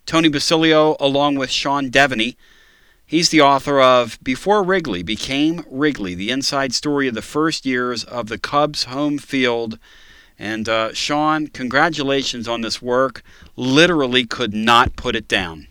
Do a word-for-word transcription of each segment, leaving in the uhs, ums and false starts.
Tony Basilio, along with Sean Devaney. He's the author of Before Wrigley Became Wrigley, the inside story of the first years of the Cubs' home field. And uh, Sean, congratulations on this work. Literally could not put it down.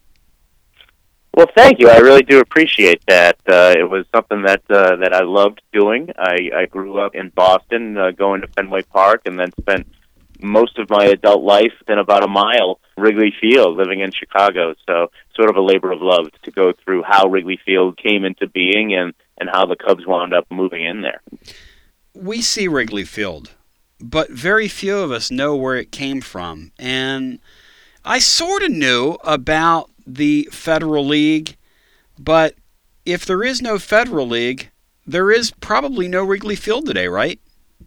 Well, thank you. I really do appreciate that. Uh, it was something that uh, that I loved doing. I, I grew up in Boston, uh, going to Fenway Park, and then spent most of my adult life in about a mile Wrigley Field, living in Chicago. So sort of a labor of love to go through how Wrigley Field came into being and, and how the Cubs wound up moving in there. We see Wrigley Field, but very few of us know where it came from. And I sort of knew about the Federal League, but if there is no Federal League, there is probably no Wrigley Field today, right?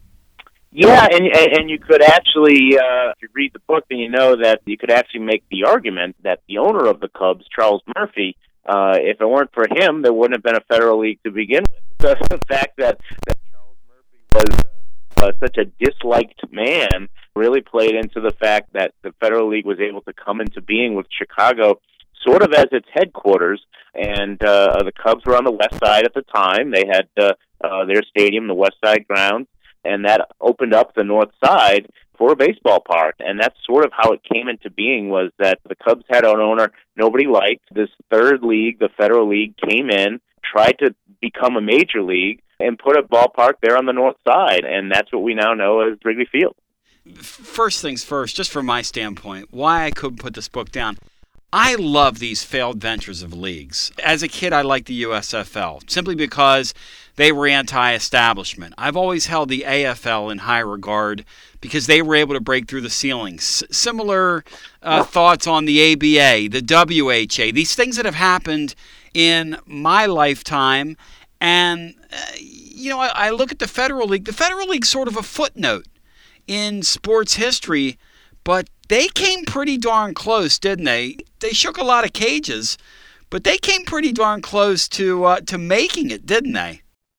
Yeah, and and you could actually, uh, if you read the book, then you know that you could actually make the argument that the owner of the Cubs, Charles Murphy, uh, if it weren't for him, there wouldn't have been a Federal League to begin with. So the fact that, that Charles Murphy was uh, such a disliked man really played into the fact that the Federal League was able to come into being with Chicago sort of as its headquarters, and uh, the Cubs were on the west side at the time. They had uh, uh, their stadium, the West Side Grounds, and that opened up the north side for a baseball park. And that's sort of how it came into being, was that the Cubs had an owner nobody liked. This third league, the Federal League, came in, tried to become a major league, and put a ballpark there on the north side, and that's what we now know as Wrigley Field. First things first, just from my standpoint, why I couldn't put this book down. I love these failed ventures of leagues. As a kid, I liked the U S F L, simply because they were anti-establishment. I've always held the A F L in high regard because they were able to break through the ceilings. S- similar uh, thoughts on the A B A, the W H A, these things that have happened in my lifetime. And, uh, you know, I, I look at the Federal League. The Federal League's sort of a footnote in sports history, but they came pretty darn close, didn't they? They shook a lot of cages, but they came pretty darn close to uh, to making it, didn't they?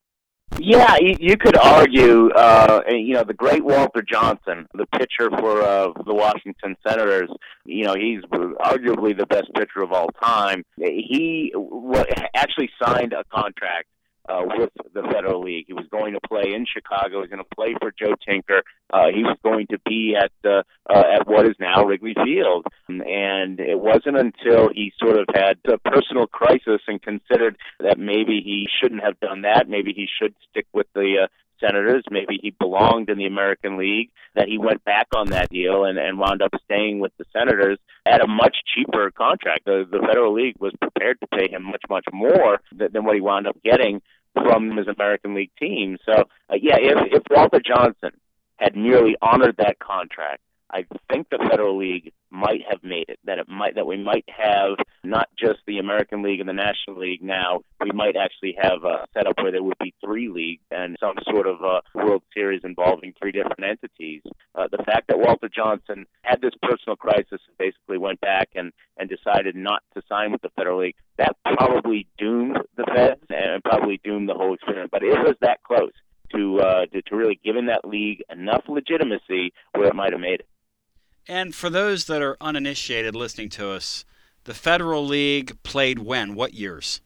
Yeah, you, you could argue, uh, you know, the great Walter Johnson, the pitcher for uh, the Washington Senators, you know, he's arguably the best pitcher of all time. He w- actually signed a contract Uh, with the Federal League. He was going to play in Chicago. He was going to play for Joe Tinker. Uh, he was going to be at uh, uh, at what is now Wrigley Field. And it wasn't until he sort of had a personal crisis and considered that maybe he shouldn't have done that. Maybe he should stick with the uh, Senators. Maybe he belonged in the American League, that he went back on that deal and, and wound up staying with the Senators at a much cheaper contract. The, the Federal League was prepared to pay him much, much more than, than what he wound up getting from his American League team. So, uh, yeah, if, if Walter Johnson had merely honored that contract, I think the Federal League might have made it, that it might that we might have not just the American League and the National League now, we might actually have a setup where there would be three leagues and some sort of a World Series involving three different entities. Uh, the fact that Walter Johnson had this personal crisis and basically went back and, and decided not to sign with the Federal League, that probably doomed the Feds and probably doomed the whole experiment. But it was that close to, uh, to, to really giving that league enough legitimacy where it might have made it. And for those that are uninitiated listening to us, the Federal League played when? What years?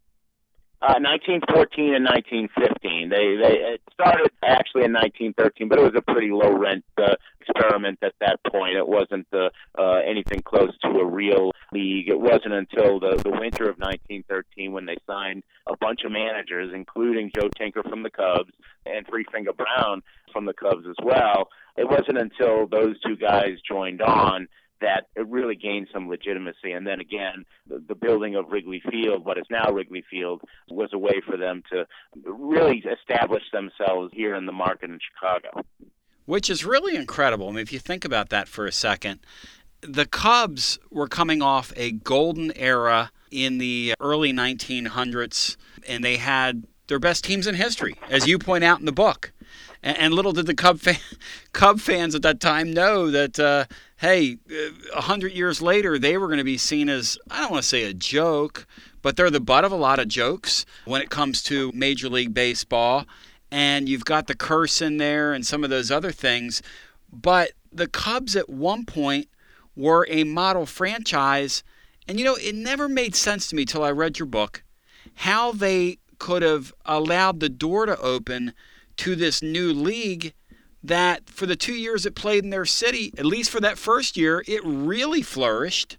Uh, nineteen fourteen and nineteen fifteen. They they it started actually in nineteen thirteen, but it was a pretty low rent uh, experiment at that point. It wasn't uh, uh, anything close to a real league. It wasn't until the, the winter of nineteen thirteen when they signed a bunch of managers, including Joe Tinker from the Cubs and Three Finger Brown from the Cubs as well. It wasn't until those two guys joined on that it really gained some legitimacy. And then again, the, the building of Wrigley Field, what is now Wrigley Field, was a way for them to really establish themselves here in the market in Chicago. Which is really incredible. I mean, if you think about that for a second, the Cubs were coming off a golden era in the early nineteen hundreds, and they had their best teams in history, as you point out in the book. And, and little did the Cub, fan, Cub fans at that time know that, uh, hey, a hundred years later, they were going to be seen as, I don't want to say a joke, but they're the butt of a lot of jokes when it comes to Major League Baseball. And you've got the curse in there and some of those other things. But the Cubs at one point were a model franchise. And, you know, it never made sense to me till I read your book how they could have allowed the door to open to this new league that for the two years it played in their city, at least for that first year, it really flourished.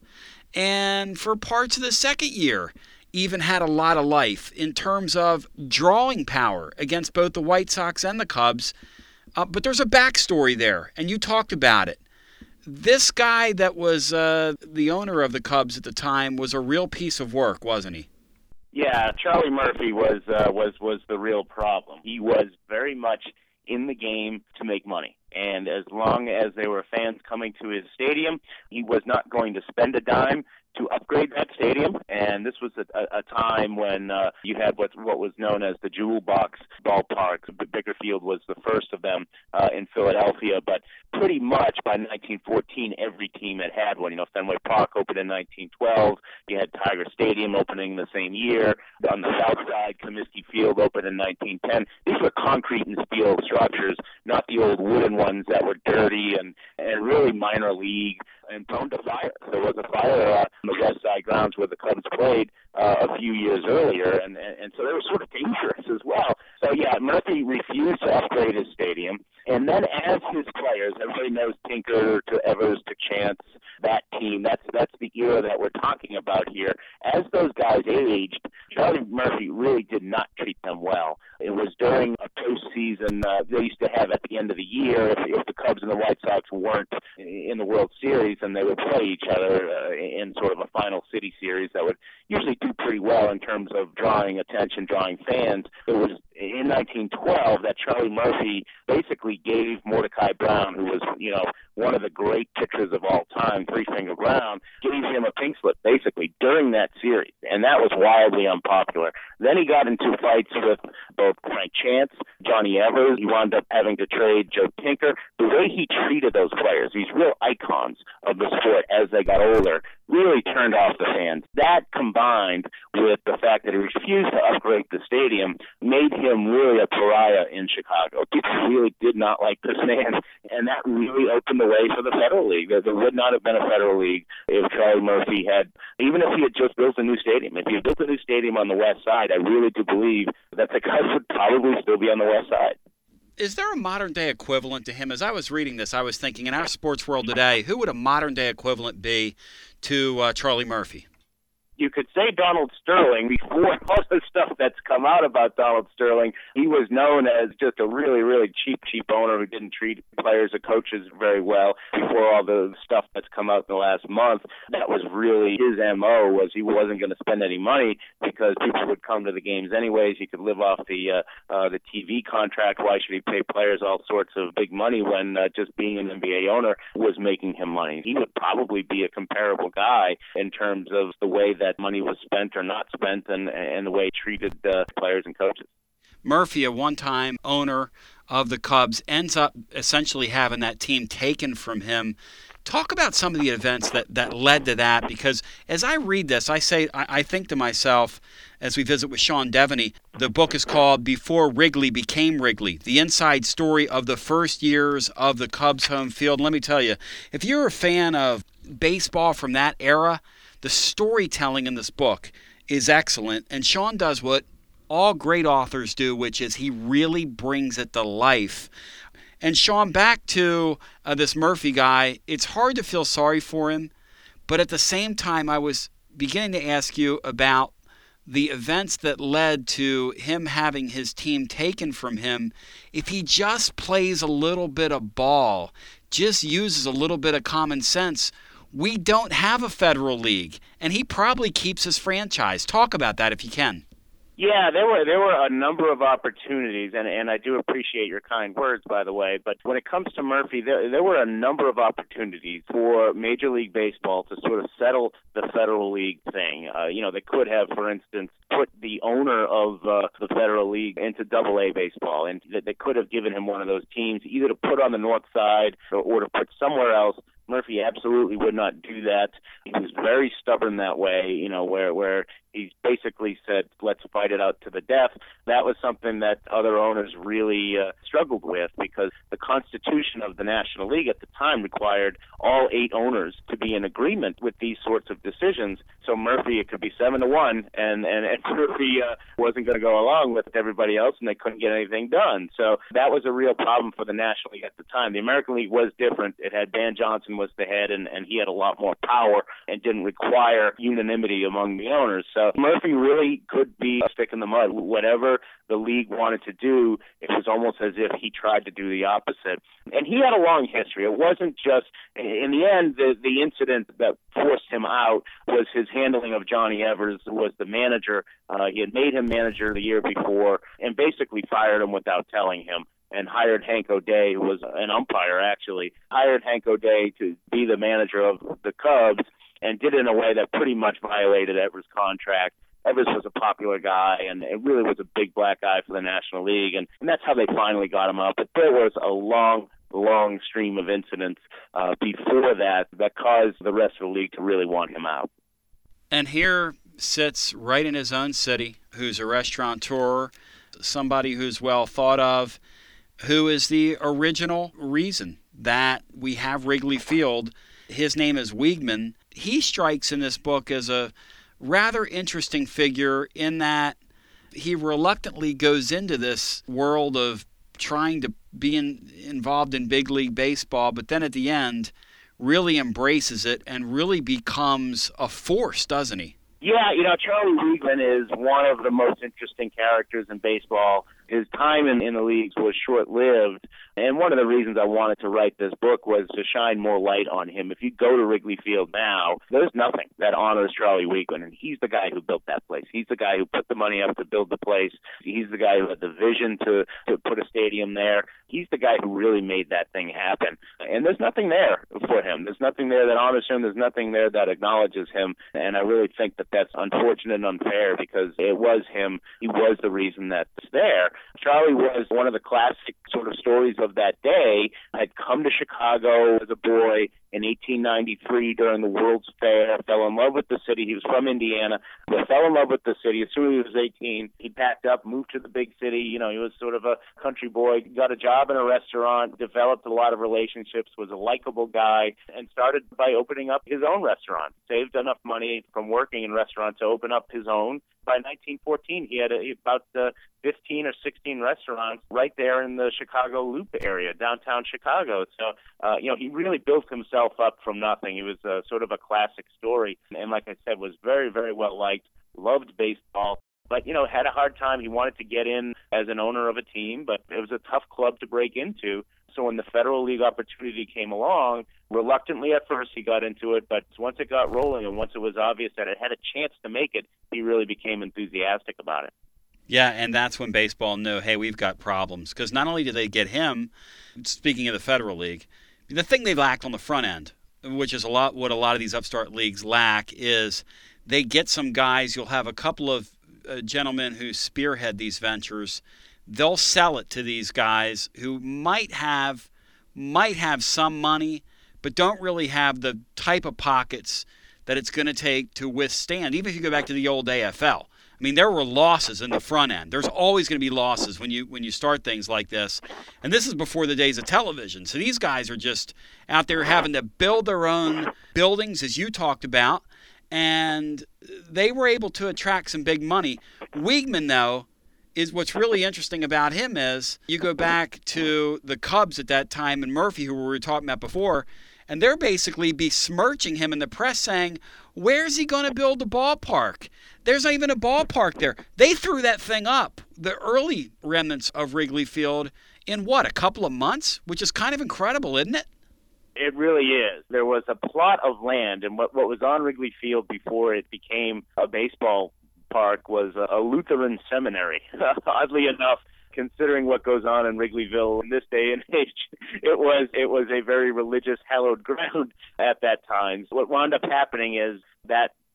And for parts of the second year, even had a lot of life in terms of drawing power against both the White Sox and the Cubs. Uh, but there's a backstory there, and you talked about it. This guy that was uh, the owner of the Cubs at the time was a real piece of work, wasn't he? Yeah, Charlie Murphy was uh, was was the real problem. He was very much in the game to make money. And as long as there were fans coming to his stadium, he was not going to spend a dime to upgrade that stadium. And this was a, a time when uh, you had what, what was known as the Jewel Box ballpark. The Baker Field was the first of them uh, in Philadelphia. But pretty much by nineteen fourteen, every team had had one. You know, Fenway Park opened in nineteen twelve. You had Tiger Stadium opening the same year. On the south side, Comiskey Field opened in nineteen ten. These were concrete and steel structures, not the old wooden ones that were dirty and, and really minor league and prone to fire. There was a fire uh, on the west side grounds where the Cubs played uh, a few years earlier, and, and, and so they were sort of dangerous as well. So, yeah, Murphy refused to upgrade his stadium. And then as his players, everybody knows Tinker to Evers to Chance, that team, that's that's the era that we're talking about here. As those guys aged, Charlie Murphy really did not treat them well. It was during a postseason uh, they used to have at the end of the year, if, if the Cubs and the White Sox weren't in the World Series, and they would play each other uh, in sort of a final city series that would usually do pretty well in terms of drawing attention, drawing fans. It was in nineteen twelve that Charlie Murphy basically gave Mordecai Brown, who was, you know, one of the great pitchers of all time, Three-Finger Brown, gave him a pink slip, basically, during that series. And that was wildly unpopular. Then he got into fights with both Frank Chance, Johnny Evers. He wound up having to trade Joe Tinker. The way he treated those players, these real icons of the sport as they got older, really turned off the fans. That combined with the fact that he refused to upgrade the stadium made him really a pariah in Chicago. People really did not like this man, and that really opened the way for the Federal League. There would not have been a Federal League if Charlie Murphy had, even if he had just built a new stadium. If he had built a new stadium on the west side, I really do believe that the Cubs would probably still be on the west side. Is there a modern-day equivalent to him? As I was reading this, I was thinking, in our sports world today, who would a modern-day equivalent be to uh, Charlie Murphy? You could say Donald Sterling. Before all the stuff that's come out about Donald Sterling, he was known as just a really, really cheap, cheap owner who didn't treat players or coaches very well. Before all the stuff that's come out in the last month, that was really his M O, was he wasn't going to spend any money because people would come to the games anyways. He could live off the uh, uh, the T V contract. Why should he pay players all sorts of big money when uh, just being an N B A owner was making him money? He would probably be a comparable guy in terms of the way that that money was spent or not spent, and, and the way he treated uh, players and coaches. Murphy, a one-time owner of the Cubs, ends up essentially having that team taken from him. Talk about some of the events that, that led to that, because as I read this, I say I, I think to myself, as we visit with Sean Devaney, the book is called Before Wrigley Became Wrigley, the inside story of the first years of the Cubs home field. Let me tell you, if you're a fan of baseball from that era, the storytelling in this book is excellent, and Sean does what all great authors do, which is he really brings it to life. And Sean, back to uh, this Murphy guy, it's hard to feel sorry for him, but at the same time, I was beginning to ask you about the events that led to him having his team taken from him. If he just plays a little bit of ball, just uses a little bit of common sense, we don't have a Federal League, and he probably keeps his franchise. Talk about that if you can. Yeah, there were there were a number of opportunities, and, and I do appreciate your kind words, by the way. But when it comes to Murphy, there, there were a number of opportunities for Major League Baseball to sort of settle the Federal League thing. Uh, you know, they could have, for instance, put the owner of uh, the Federal League into Double A baseball, and they could have given him one of those teams, either to put on the north side or, or to put somewhere else. Murphy absolutely would not do that. He was very stubborn that way, you know, where where he basically said, let's fight it out to the death. That was something that other owners really uh, struggled with, because the the Constitution of the National League at the time required all eight owners to be in agreement with these sorts of decisions. So Murphy, it could be seven to one, and and, and Murphy uh, wasn't going to go along with everybody else, and they couldn't get anything done. So that was a real problem for the National League at the time. The American League was different. It had Dan Johnson was the head, and, and he had a lot more power and didn't require unanimity among the owners. So Murphy really could be a stick in the mud. Whatever the league wanted to do, it was almost as if he tried to do the opposite. And he had a long history. It wasn't just, in the end, the, the incident that forced him out was his handling of Johnny Evers, who was the manager. Uh, he had made him manager the year before and basically fired him without telling him, and hired Hank O'Day, who was an umpire actually, hired Hank O'Day to be the manager of the Cubs, and did it in a way that pretty much violated Evers' contract. Evers was a popular guy, and it really was a big black eye for the National League, and, and that's how they finally got him out. But there was a long, long stream of incidents uh, before that that caused the rest of the league to really want him out. And here sits right in his own city, who's a restaurateur, somebody who's well thought of, who is the original reason that we have Wrigley Field. His name is Weigman. He strikes in this book as a rather interesting figure in that he reluctantly goes into this world of trying to be in, involved in big league baseball, but then at the end really embraces it and really becomes a force, doesn't he? Yeah, you know, Charlie Weigman is one of the most interesting characters in baseball. His time in, in the leagues was short-lived, and one of the reasons I wanted to write this book was to shine more light on him. If you go to Wrigley Field now, there's nothing that honors Charlie Weigman, and he's the guy who built that place. He's the guy who put the money up to build the place. He's the guy who had the vision to, to put a stadium there. He's the guy who really made that thing happen. And there's nothing there for him. There's nothing there that honors him. There's nothing there that acknowledges him, and I really think that that's unfortunate and unfair because it was him. He was the reason that's there. Charlie was one of the classic sort of stories of that day. Had come to Chicago as a boy in eighteen ninety-three during the World's Fair, fell in love with the city. He was from Indiana, but fell in love with the city. As soon as he was eighteen, he packed up, moved to the big city. You know, he was sort of a country boy, got a job in a restaurant, developed a lot of relationships, was a likable guy, and started by opening up his own restaurant. Saved enough money from working in restaurants to open up his own. By nineteen fourteen, he had a, about uh, fifteen or sixteen restaurants right there in the Chicago Loop area, downtown Chicago. So, uh, you know, he really built himself up from nothing. He was uh, sort of a classic story. And like I said, was very, very well liked, loved baseball. But, you know, had a hard time. He wanted to get in as an owner of a team, but it was a tough club to break into. So when the Federal League opportunity came along, reluctantly at first he got into it, but once it got rolling and once it was obvious that it had a chance to make it, he really became enthusiastic about it. Yeah, and that's when baseball knew, hey, we've got problems. Because not only did they get him, speaking of the Federal League, the thing they lacked on the front end, which is a lot what a lot of these upstart leagues lack, is they get some guys. You'll have a couple of uh, gentlemen who spearhead these ventures. They'll sell it to these guys who might have might have some money, but don't really have the type of pockets that it's going to take to withstand. Even if you go back to the old A F L, I mean, there were losses in the front end. There's always going to be losses when you when you start things like this. And this is before the days of television. So these guys are just out there having to build their own buildings, as you talked about, and they were able to attract some big money. Weigman, though, is what's really interesting about him is you go back to the Cubs at that time and Murphy, who we were talking about before, and they're basically besmirching him in the press saying, where's he going to build a ballpark? There's not even a ballpark there. They threw that thing up, the early remnants of Wrigley Field, in what, a couple of months? Which is kind of incredible, isn't it? It really is. There was a plot of land, and what, what was on Wrigley Field before it became a baseball park was a, a Lutheran seminary. Oddly enough, considering what goes on in Wrigleyville in this day and age, it was it was a very religious, hallowed ground at that time. So what wound up happening is that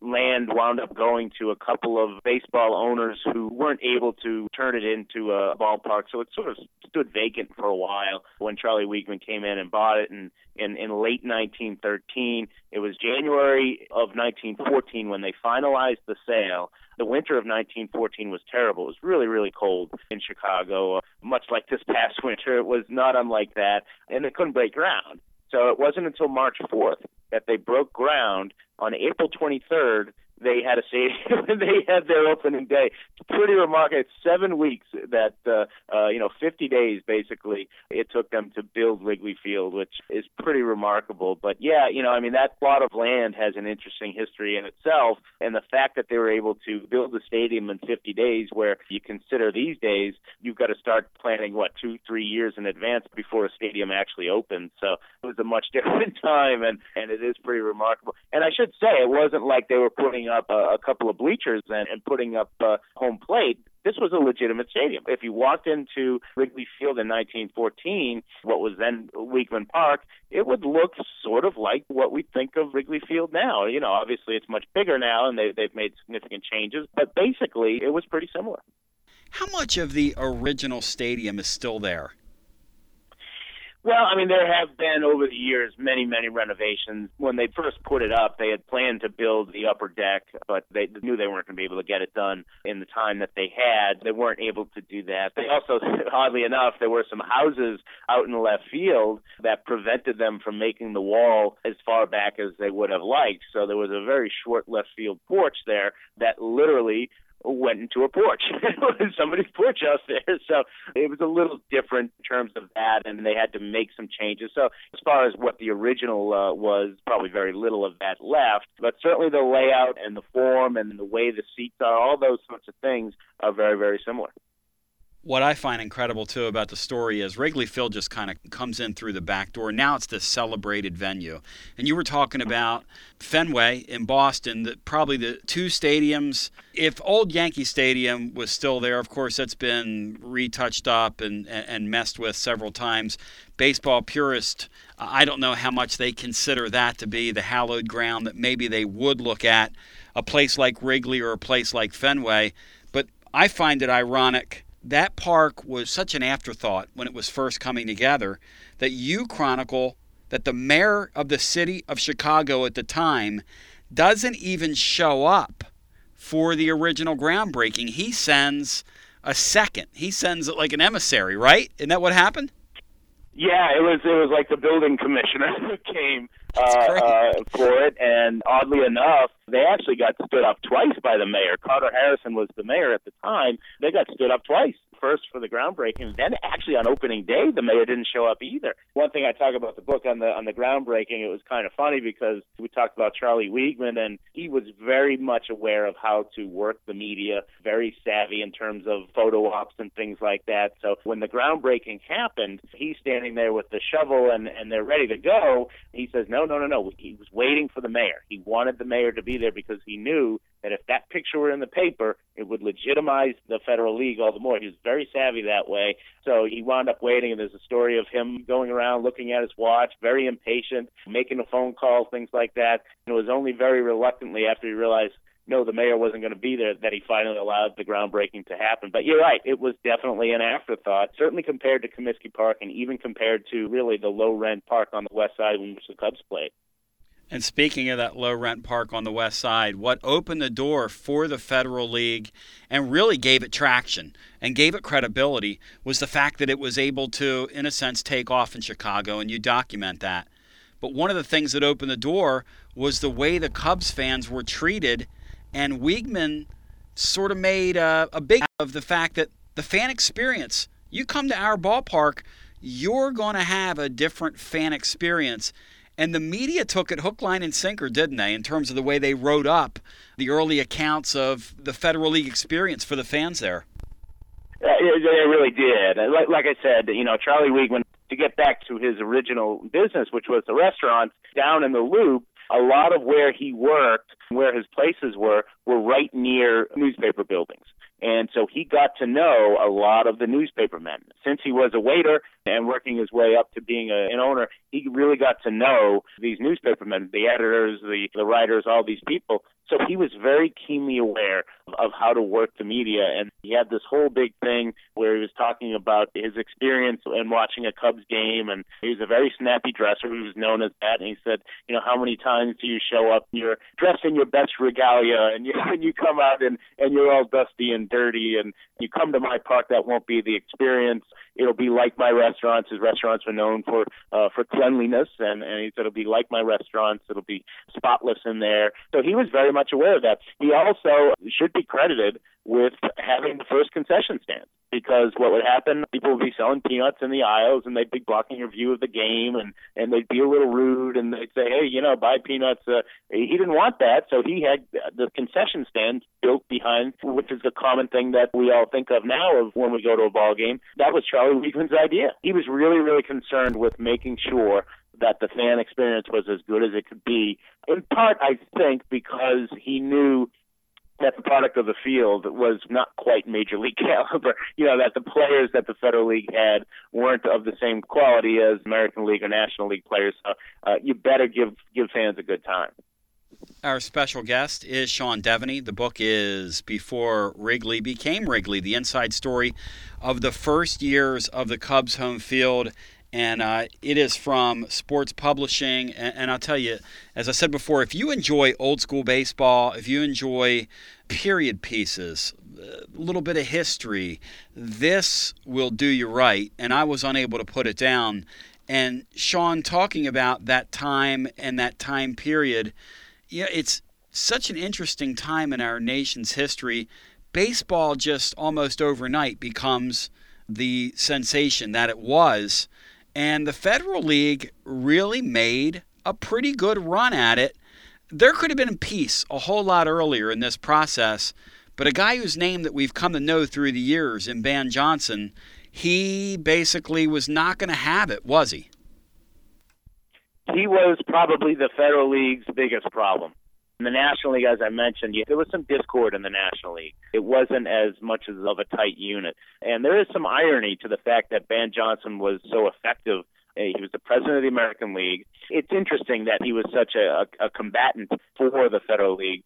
land wound up going to a couple of baseball owners who weren't able to turn it into a ballpark. So it sort of stood vacant for a while when Charlie Weekman came in and bought it. And in, in late nineteen thirteen, it was January of nineteen fourteen when they finalized the sale. The winter of nineteen fourteen was terrible. It was really, really cold in Chicago, uh, much like this past winter. It was not unlike that, and they couldn't break ground. So it wasn't until March fourth that they broke ground. On April twenty-third, they had a stadium. They had their opening day. It's pretty remarkable. It's seven weeks that, uh, uh, you know, fifty days basically it took them to build Wrigley Field, which is pretty remarkable. But yeah, you know, I mean, that plot of land has an interesting history in itself. And the fact that they were able to build the stadium in fifty days, where you consider these days, you've got to start planning, what, two, three years in advance before a stadium actually opens. So it was a much different time, and, and it is pretty remarkable. And I should say, it wasn't like they were putting up a, a couple of bleachers and, and putting up uh, home plate. This was a legitimate stadium. If you walked into Wrigley Field in nineteen fourteen, what was then Weekman Park, it would look sort of like what we think of Wrigley Field now. You know, obviously it's much bigger now, and they, they've made significant changes, but basically it was pretty similar. How much of the original stadium is still there? Well, I mean, there have been over the years many, many renovations. When they first put it up, they had planned to build the upper deck, but they knew they weren't going to be able to get it done in the time that they had. They weren't able to do that. They also, oddly enough, there were some houses out in the left field that prevented them from making the wall as far back as they would have liked. So there was a very short left field porch there that literally went into a porch. It was somebody's porch out there. So it was a little different in terms of that, and they had to make some changes. So as far as what the original uh, was, probably very little of that left. But certainly the layout and the form and the way the seats are, all those sorts of things are very, very similar. What I find incredible, too, about the story is Wrigley Field just kind of comes in through the back door. Now it's this celebrated venue. And you were talking about Fenway in Boston, the, probably the two stadiums. If old Yankee Stadium was still there, of course, that's been retouched up and, and messed with several times. Baseball purists, I don't know how much they consider that to be the hallowed ground that maybe they would look at a place like Wrigley or a place like Fenway. But I find it ironic that park was such an afterthought when it was first coming together that you chronicle that the mayor of the city of Chicago at the time doesn't even show up for the original groundbreaking. He sends a second. He sends it like an emissary, right? Isn't that what happened? Yeah, it was. It was like the building commissioner who came uh, uh, for it, and oddly enough, they actually got stood up twice by the mayor. Carter Harrison was the mayor at the time. They got stood up twice. First for the groundbreaking, then actually on opening day, the mayor didn't show up either. One thing I talk about the book on the on the groundbreaking, it was kind of funny because we talked about Charlie Weekman, and he was very much aware of how to work the media, very savvy in terms of photo ops and things like that. So when the groundbreaking happened, he's standing there with the shovel and, and they're ready to go. He says, no, no, no, no. He was waiting for the mayor. He wanted the mayor to be there because he knew that if that picture were in the paper, it would legitimize the Federal League all the more. He was very savvy that way. So he wound up waiting, and there's a story of him going around looking at his watch, very impatient, making a phone call, things like that. And it was only very reluctantly after he realized, no, the mayor wasn't going to be there, that he finally allowed the groundbreaking to happen. But you're right, it was definitely an afterthought, certainly compared to Comiskey Park and even compared to really the low-rent park on the west side in which the Cubs played. And speaking of that low-rent park on the west side, what opened the door for the Federal League and really gave it traction and gave it credibility was the fact that it was able to, in a sense, take off in Chicago, and you document that. But one of the things that opened the door was the way the Cubs fans were treated, and Weekman sort of made a, a big of the fact that the fan experience, you come to our ballpark, you're going to have a different fan experience. And the media took it hook, line, and sinker, didn't they, in terms of the way they wrote up the early accounts of the Federal League experience for the fans there? They really did. Like, like I said, you know, Charlie Weekman, to get back to his original business, which was the restaurant down in the Loop, a lot of where he worked, where his places were, were right near newspaper buildings. And so he got to know a lot of the newspapermen. Since he was a waiter and working his way up to being a, an owner, he really got to know these newspapermen, the editors, the, the writers, all these people. So he was very keenly aware of how to work the media. And he had this whole big thing where he was talking about his experience in watching a Cubs game. And he was a very snappy dresser. He was known as that. And he said, you know, how many times do you show up, you're dressed in your best regalia, and you, and you come out and, and you're all dusty and dirty, and you come to my park, that won't be the experience. It'll be like my restaurants. His restaurants are known for uh, for cleanliness, and, and he said it'll be like my restaurants. It'll be spotless in there. So he was very much aware of that. He also should be credited with having the first concession stand, because what would happen, people would be selling peanuts in the aisles, and they'd be blocking your view of the game, and, and they'd be a little rude, and they'd say, hey, you know, buy peanuts. Uh, he didn't want that, so he had the concession stand built behind, which is the common thing that we all think of now of when we go to a ball game. That was Charlie Weekman's idea. He was really, really concerned with making sure that the fan experience was as good as it could be, in part, I think, because he knew that the product of the field was not quite major league caliber, you know, that the players that the Federal League had weren't of the same quality as American League or National League players. So uh, you better give give fans a good time. Our special guest is Sean Deveney. The book is Before Wrigley Became Wrigley, the inside story of the first years of the Cubs home field. And uh, it is from Sports Publishing. And, and I'll tell you, as I said before, if you enjoy old school baseball, if you enjoy period pieces, a little bit of history, this will do you right. And I was unable to put it down. And Sean, talking about that time and that time period, yeah, it's such an interesting time in our nation's history. Baseball just almost overnight becomes the sensation that it was. And the Federal League really made a pretty good run at it. There could have been peace a whole lot earlier in this process, but a guy whose name that we've come to know through the years in Ban Johnson, he basically was not going to have it, was he? He was probably the Federal League's biggest problem. In the National League, as I mentioned, there was some discord in the National League. It wasn't as much as of a tight unit. And there is some irony to the fact that Ban Johnson was so effective. He was the president of the American League. It's interesting that he was such a, a combatant for the Federal League,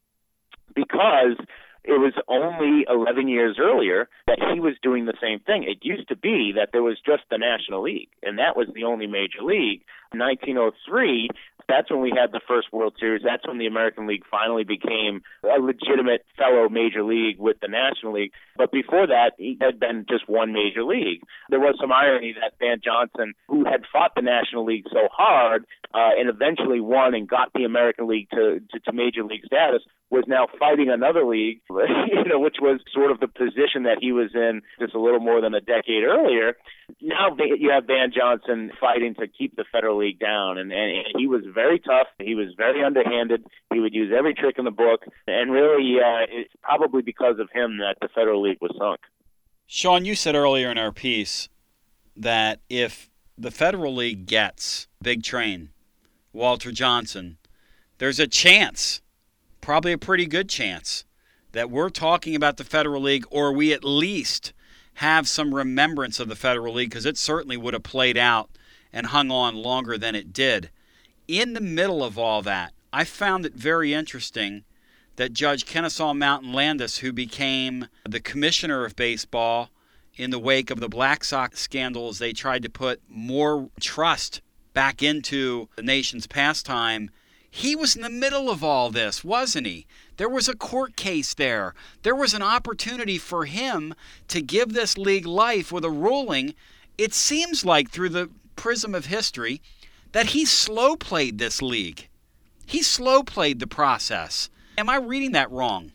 because it was only eleven years earlier that he was doing the same thing. It used to be that there was just the National League, and that was the only major league. In nineteen oh three, that's when we had the first World Series. That's when the American League finally became a legitimate fellow major league with the National League. But before that, he had been just one major league. There was some irony that Ban Johnson, who had fought the National League so hard uh, and eventually won and got the American League to, to, to major league status, was now fighting another league, you know, which was sort of the position that he was in just a little more than a decade earlier. Now you have Ban Johnson fighting to keep the Federal League down, and, and he was very tough. He was very underhanded. He would use every trick in the book, and really uh, it's probably because of him that the Federal League was sunk. Sean, you said earlier in our piece that if the Federal League gets Big Train, Walter Johnson, there's a chance, probably a pretty good chance, that we're talking about the Federal League, or we at least have some remembrance of the Federal League, because it certainly would have played out and hung on longer than it did. In the middle of all that, I found it very interesting that Judge Kennesaw Mountain Landis, who became the commissioner of baseball in the wake of the Black Sox scandal, as they tried to put more trust back into the nation's pastime, he was in the middle of all this, wasn't he? There was a court case there. There was an opportunity for him to give this league life with a ruling. It seems like, through the prism of history, that he slow played this league. He slow played the process. Am I reading that wrong?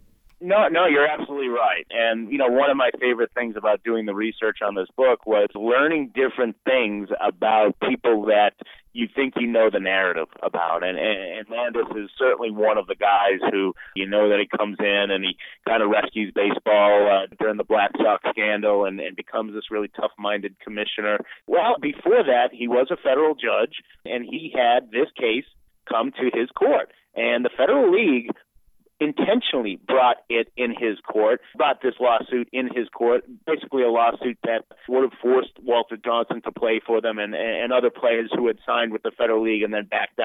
No, no, you're absolutely right. And, you know, one of my favorite things about doing the research on this book was learning different things about people that you think you know the narrative about. And, and, and Landis is certainly one of the guys who, you know, that he comes in and he kind of rescues baseball uh, during the Black Sox scandal and, and becomes this really tough-minded commissioner. Well, before that, he was a federal judge, and he had this case come to his court. And the Federal League intentionally brought it in his court, brought this lawsuit in his court, basically a lawsuit that would have forced Walter Johnson to play for them and, and other players who had signed with the Federal League and then backed out.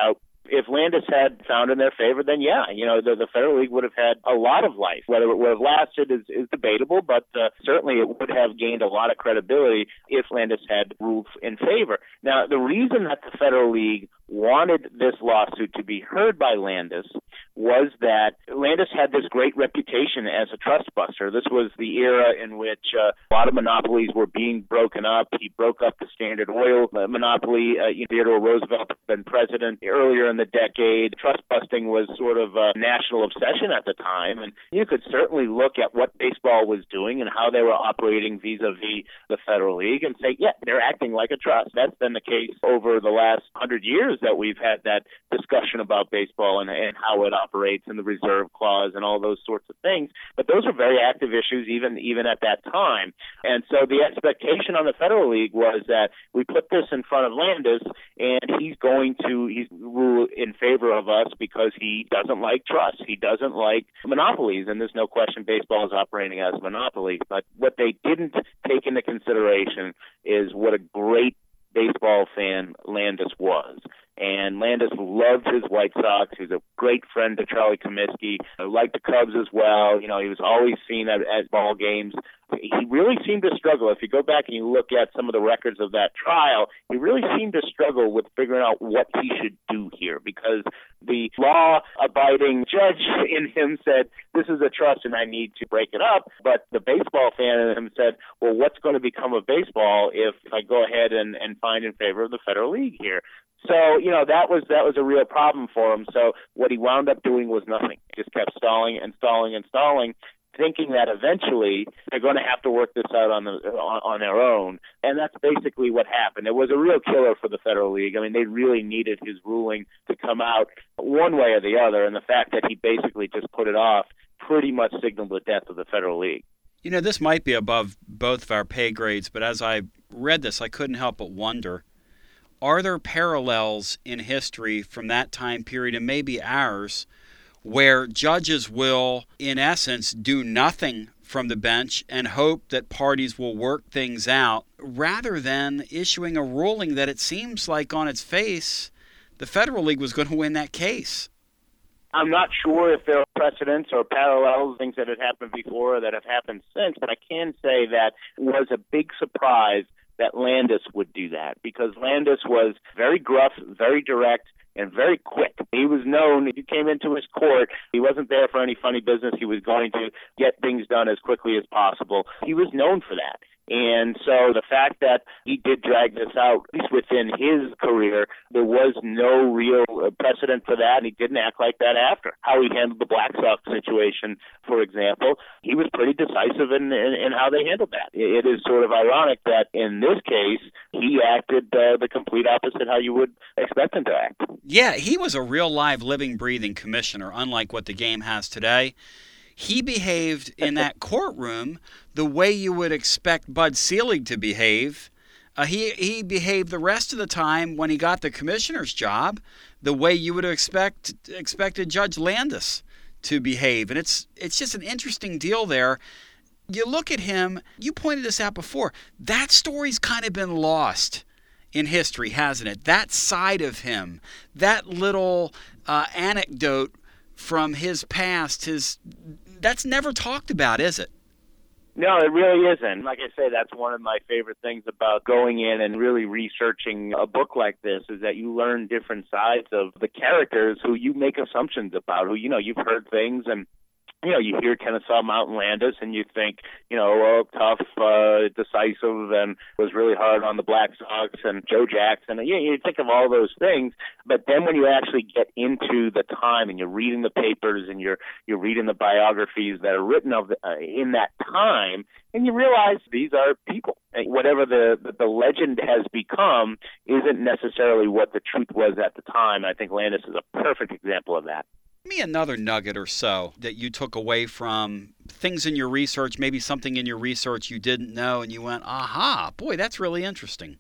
If Landis had found in their favor, then yeah, you know, the, the Federal League would have had a lot of life. Whether it would have lasted is, is debatable, but uh, certainly it would have gained a lot of credibility if Landis had ruled in favor. Now, the reason that the Federal League wanted this lawsuit to be heard by Landis was that Landis had this great reputation as a trust buster. This was the era in which uh, a lot of monopolies were being broken up. He broke up the Standard Oil monopoly. Uh, Theodore Roosevelt had been president earlier in the decade. Trust busting was sort of a national obsession at the time, and you could certainly look at what baseball was doing and how they were operating vis-a-vis the Federal League and say, yeah, they're acting like a trust. That's been the case over the last hundred years that we've had that discussion about baseball and, and how it operates and the reserve clause and all those sorts of things. But those are very active issues even even at that time. And so the expectation on the Federal League was that we put this in front of Landis and he's going to he's rule in favor of us because he doesn't like trusts. He doesn't like monopolies. And there's no question baseball is operating as a monopoly. But what they didn't take into consideration is what a great baseball fan Landis was. And Landis loved his White Sox. He was a great friend to Charlie Comiskey. He liked the Cubs as well. You know, he was always seen at, at ball games. He really seemed to struggle. If you go back and you look at some of the records of that trial, he really seemed to struggle with figuring out what he should do here because the law-abiding judge in him said, this is a trust and I need to break it up. But the baseball fan in him said, well, what's going to become of baseball if I go ahead and, and find in favor of the Federal League here? So, you know, that was that was a real problem for him. So what he wound up doing was nothing. He just kept stalling and stalling and stalling, thinking that eventually they're going to have to work this out on, the, on, on their own. And that's basically what happened. It was a real killer for the Federal League. I mean, they really needed his ruling to come out one way or the other. And the fact that he basically just put it off pretty much signaled the death of the Federal League. You know, this might be above both of our pay grades, but as I read this, I couldn't help but wonder, are there parallels in history from that time period and maybe ours where judges will, in essence, do nothing from the bench and hope that parties will work things out rather than issuing a ruling that it seems like on its face the Federal League was going to win that case? I'm not sure if there are precedents or parallels, things that had happened before or that have happened since, but I can say that it was a big surprise that Landis would do that because Landis was very gruff, very direct, and very quick. He was known, if you came into his court, he wasn't there for any funny business. He was going to get things done as quickly as possible. He was known for that. And so the fact that he did drag this out, at least within his career, there was no real precedent for that, and he didn't act like that after. How he handled the Black Sox situation, for example, he was pretty decisive in, in, in how they handled that. It is sort of ironic that in this case, he acted uh, the complete opposite how you would expect him to act. Yeah, he was a real live, living, breathing commissioner, unlike what the game has today. He behaved in that courtroom the way you would expect Bud Selig to behave. Uh, he he behaved the rest of the time when he got the commissioner's job the way you would expect expected Judge Landis to behave. And it's it's just an interesting deal there. You look at him, you pointed this out before, that story's kind of been lost in history, hasn't it? That side of him, that little uh, anecdote from his past, his that's never talked about, is it? No, it really isn't. Like I say, that's one of my favorite things about going in and really researching a book like this is that you learn different sides of the characters who you make assumptions about, who, you know, you've heard things and you know, you hear Kennesaw Mountain Landis and you think, you know, well, tough, uh, decisive, and was really hard on the Black Sox and Joe Jackson. And, you, you think of all those things, but then when you actually get into the time and you're reading the papers and you're you're reading the biographies that are written of the, uh, in that time, and you realize these are people. And whatever the, the, the legend has become isn't necessarily what the truth was at the time. I think Landis is a perfect example of that. Give me another nugget or so that you took away from things in your research, maybe something in your research you didn't know, and you went, aha, boy, that's really interesting.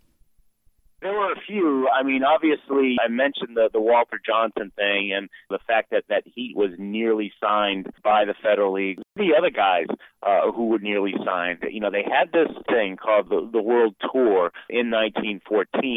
There were a few. I mean, obviously, I mentioned the, the Walter Johnson thing and the fact that, that he was nearly signed by the Federal League. The other guys uh, who were nearly signed, you know, they had this thing called the, the World Tour in nineteen fourteen,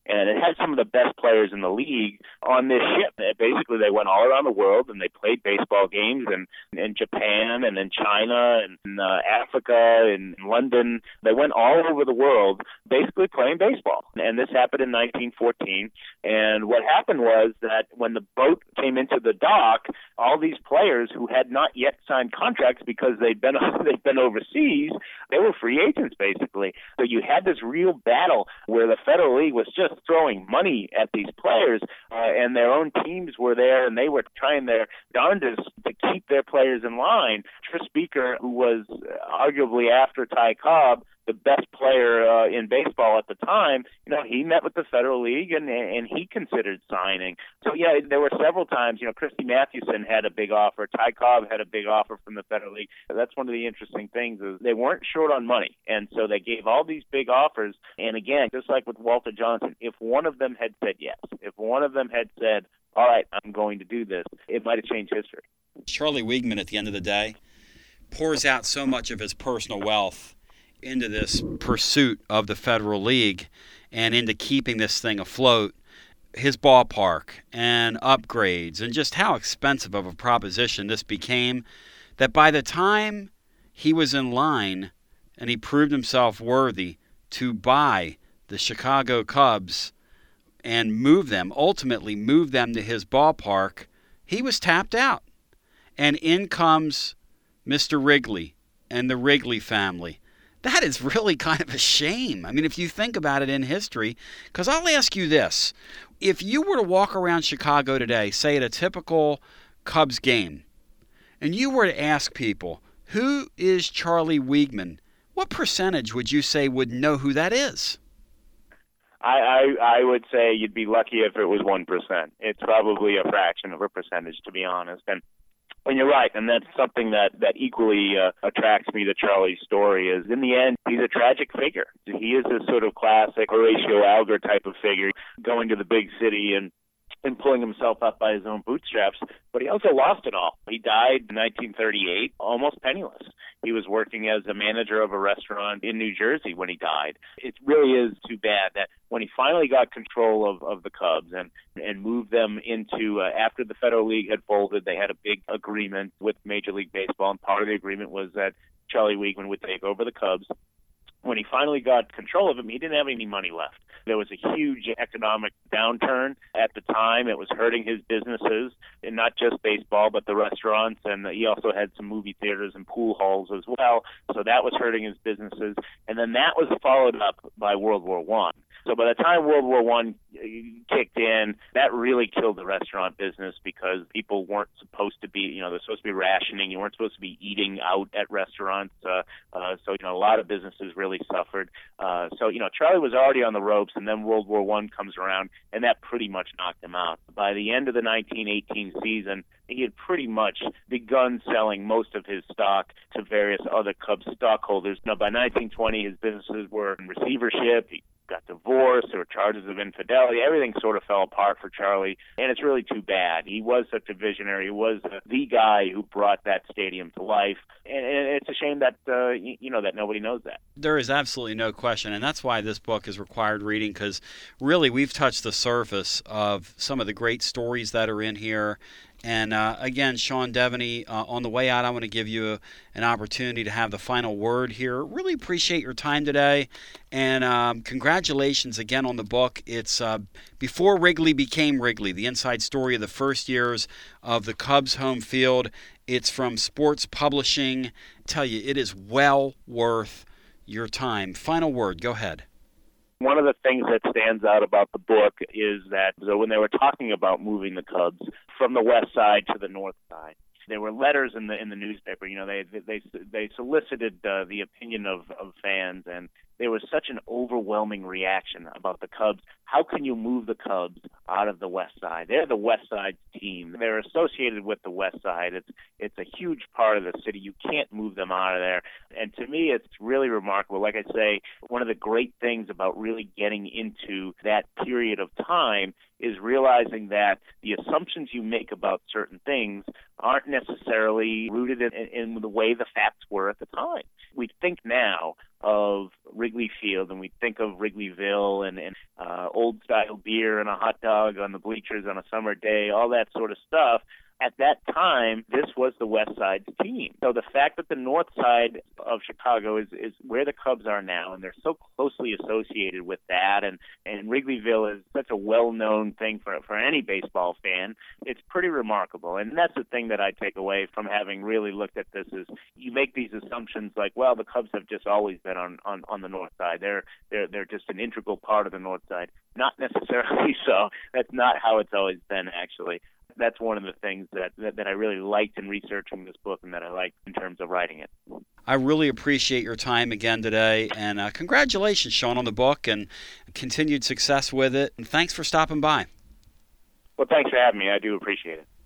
and it had some of the best players in the league on this ship. Basically, they went all around the world, and they played baseball games in, in Japan and in China and in uh, Africa and in London. They went all over the world basically playing baseball. And this happened in nineteen fourteen. And what happened was that when the boat came into the dock, all these players who had not yet signed contracts because they'd been they'd been overseas, they were free agents basically. So you had this real battle where the Federal League was just throwing money at these players, uh, and their own teams were there, and they were trying their darndest to keep their players in line. Tris Speaker, who was arguably after Ty Cobb the best player uh, in baseball at the time, you know, he met with the Federal League and and he considered signing. So yeah, there were several times, you know, Christy Mathewson had a big offer, Ty Cobb had a big offer from the Federal League. That's one of the interesting things is they weren't short on money, and so they gave all these big offers. And again, just like with Walter Johnson, if one of them had said yes, if one of them had said, all right, I'm going to do this, it might have changed history. Charlie Weigman, at the end of the day, pours out so much of his personal wealth into this pursuit of the Federal League and into keeping this thing afloat, his ballpark and upgrades and just how expensive of a proposition this became, that by the time he was in line and he proved himself worthy to buy the Chicago Cubs and move them, ultimately move them to his ballpark, he was tapped out. And in comes Mister Wrigley and the Wrigley family. That is really kind of a shame. I mean, if you think about it in history, because I'll ask you this. If you were to walk around Chicago today, say at a typical Cubs game, and you were to ask people, who is Charlie Weigman, what percentage would you say would know who that is? I, I, I would say you'd be lucky if it was one percent. It's probably a fraction of a percentage, to be honest. And And you're right, and that's something that, that equally uh, attracts me to Charlie's story is, in the end, he's a tragic figure. He is this sort of classic Horatio Alger type of figure, going to the big city and, and pulling himself up by his own bootstraps, but he also lost it all. He died in nineteen thirty-eight, almost penniless. He was working as a manager of a restaurant in New Jersey when he died. It really is too bad that when he finally got control of, of the Cubs and, and moved them into, uh, after the Federal League had folded, they had a big agreement with Major League Baseball, and part of the agreement was that Charlie Weigman would take over the Cubs. When he finally got control of them, he didn't have any money left. There was a huge economic downturn at the time. It was hurting his businesses, and not just baseball, but the restaurants. And he also had some movie theaters and pool halls as well. So that was hurting his businesses. And then that was followed up by World War One. So by the time World War One kicked in, that really killed the restaurant business because people weren't supposed to be, you know, they're supposed to be rationing. You weren't supposed to be eating out at restaurants. Uh, uh, so, you know, a lot of businesses really suffered. Uh, so, you know, Charlie was already on the ropes, and then World War One comes around, and that pretty much knocked him out. By the end of the nineteen eighteen season, he had pretty much begun selling most of his stock to various other Cubs stockholders. Now, by nineteen twenty, his businesses were in receivership. He got divorced. There were charges of infidelity. Everything sort of fell apart for Charlie, and it's really too bad. He was such a visionary. He was uh, the guy who brought that stadium to life, and, and it's a shame that uh, you, you know that nobody knows that. There is absolutely no question, and that's why this book is required reading, because really we've touched the surface of some of the great stories that are in here. And uh, again, Sean Devaney, uh, on the way out, I want to give you a, an opportunity to have the final word here. Really appreciate your time today, and um, congratulations again on the book. It's uh, Before Wrigley Became Wrigley, the inside story of the first years of the Cubs home field. It's from Sports Publishing. I tell you, it is well worth your time. Final word, go ahead. One of the things that stands out about the book is that so when they were talking about moving the Cubs from the west side to the north side, there were letters in the in the newspaper. You know, they they they solicited uh, the opinion of, of fans, and there was such an overwhelming reaction about the Cubs. How can you move the Cubs out of the west side? They're the west side team. They're associated with the west side. It's it's a huge part of the city. You can't move them out of there. And to me, it's really remarkable. Like I say, one of the great things about really getting into that period of time is realizing that the assumptions you make about certain things aren't necessarily rooted in, in the way the facts were at the time. We think now of Wrigley Field and we think of Wrigleyville and, and uh, old-style beer and a hot dog on the bleachers on a summer day, all that sort of stuff, at that time, this was the West Side's team. So the fact that the North Side of Chicago is, is where the Cubs are now, and they're so closely associated with that, and, and Wrigleyville is such a well-known thing for, for any baseball fan, it's pretty remarkable. And that's the thing that I take away from having really looked at this is you make these assumptions like, well, the Cubs have just always been on, on, on the North Side. They're, they're, they're just an integral part of the North Side. Not necessarily so. That's not how it's always been, actually. That's one of the things that, that, that I really liked in researching this book and that I liked in terms of writing it. I really appreciate your time again today, and uh, congratulations, Sean, on the book and continued success with it. And thanks for stopping by. Well, thanks for having me. I do appreciate it.